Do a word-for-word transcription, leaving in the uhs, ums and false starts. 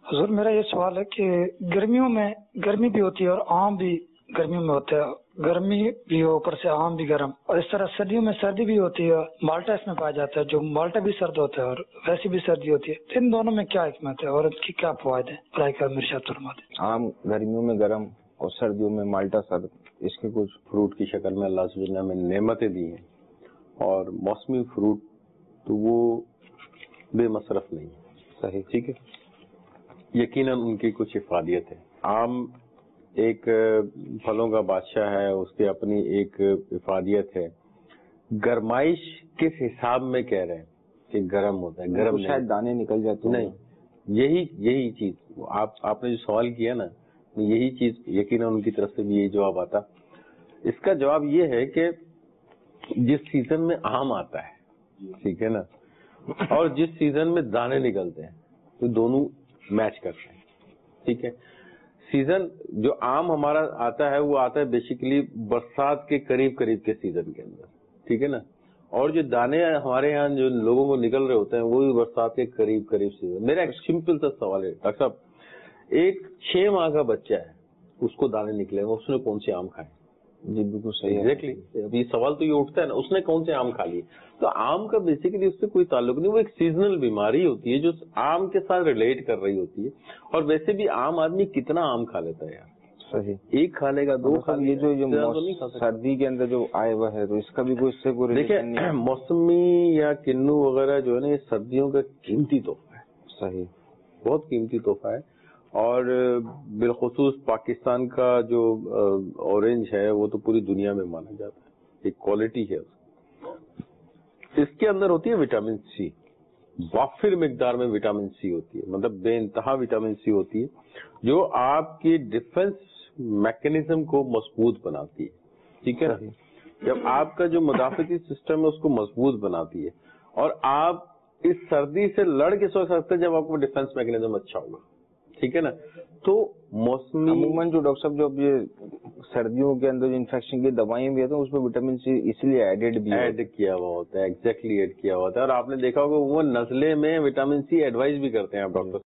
حضور میرا یہ سوال ہے کہ گرمیوں میں گرمی بھی ہوتی ہے اور آم بھی گرمیوں میں ہوتا ہے، گرمی بھی ہو اوپر سے آم بھی گرم، اور اس طرح سردیوں میں سردی بھی ہوتی ہے، مالٹا اس میں پایا جاتا ہے جو مالٹا بھی سرد ہوتا ہے اور ویسی بھی سردی ہوتی ہے، ان دونوں میں کیا حکمت ہے اور ان کی کیا فوائد ہیں؟ برائے کرم ارشاد فرما دیں۔ آم گرمیوں میں گرم اور سردیوں میں مالٹا سرد، اس کے کچھ فروٹ کی شکل میں اللہ سبحانہ نے ہمیں نعمتیں دی ہیں، اور موسمی فروٹ تو وہ بے مصرف نہیں ہے، صحیح، ٹھیک ہے، یقیناً ان کی کچھ افادیت ہے۔ آم ایک پھلوں کا بادشاہ ہے، اس کی اپنی ایک افادیت ہے۔ گرمائش کس حساب میں کہہ رہے ہیں کہ گرم ہوتا ہے؟ گرم شاید دانے نکل جاتے ہیں، نہیں، یہی یہی چیز آپ آپ نے جو سوال کیا نا، یہی چیز یقیناً ان کی طرف سے بھی یہی جواب آتا۔ اس کا جواب یہ ہے کہ جس سیزن میں آم آتا ہے، ٹھیک ہے نا، اور جس سیزن میں دانے نکلتے ہیں، تو دونوں میچ کرتے ہیں، ٹھیک ہے۔ سیزن جو آم ہمارا آتا ہے وہ آتا ہے بیسیکلی برسات کے قریب قریب کے سیزن کے اندر، ٹھیک ہے نا، اور جو دانے ہمارے یہاں جو لوگوں کو نکل رہے ہوتے ہیں وہ بھی برسات کے قریب قریب سیزن۔ میرا ایک سمپل سا سوال ہے ڈاکٹر صاحب، ایک چھ ماہ کا بچہ ہے، اس کو دانے نکلے ہیں، اس نے کون سے آم کھائے؟ جی بالکل صحیح، ایگزیکٹلی، ابھی سوال تو یہ اٹھتا ہے نا، اس نے کون سے آم کھا لیے؟ تو آم کا بیسیکلی اس سے کوئی تعلق نہیں، وہ ایک سیزنل بیماری ہوتی ہے جو آم کے ساتھ ریلیٹ کر رہی ہوتی ہے، اور ویسے بھی عام آدمی کتنا آم کھا لیتا ہے یار، صحیح، ایک کھا لے گا، دو کھا لے گا، یہ جو سردی کے اندر جو آئے ہوا ہے تو اس کا بھی کوئی اس سے کوئی ریلیشن نہیں ہے۔ موسمی یا کنو وغیرہ جو ہے نا، یہ سردیوں کا قیمتی تحفہ ہے، صحیح، بہت قیمتی تحفہ ہے، اور بالخصوص پاکستان کا جو اورنج ہے وہ تو پوری دنیا میں مانا جاتا ہے، ایک کوالٹی ہے اس کے اندر ہوتی ہے وٹامن سی، وافر مقدار میں وٹامن سی ہوتی ہے، مطلب بے انتہا وٹامن سی ہوتی ہے جو آپ کی ڈیفنس میکینزم کو مضبوط بناتی ہے، ٹھیک ہے، جب آپ کا جو مدافعتی سسٹم ہے اس کو مضبوط بناتی ہے، اور آپ اس سردی سے لڑ کے سو سکتے ہیں جب آپ کو ڈیفنس میکینزم اچھا ہوگا، ٹھیک ہے نا۔ تو موسمی عموماً جو ڈاکٹر صاحب جو یہ سردیوں کے اندر جو انفیکشن کی دوائیں بھی ہوتی ہیں اس میں وٹامن سی اس لیے ایڈڈ بھی ایڈ کیا ہوا ہوتا ہے، ایگزیکٹلی ایڈ کیا ہوا ہوتا ہے، اور آپ نے دیکھا ہوگا وہ نزلے میں وٹامن سی ایڈوائز بھی کرتے ہیں آپ ڈاکٹر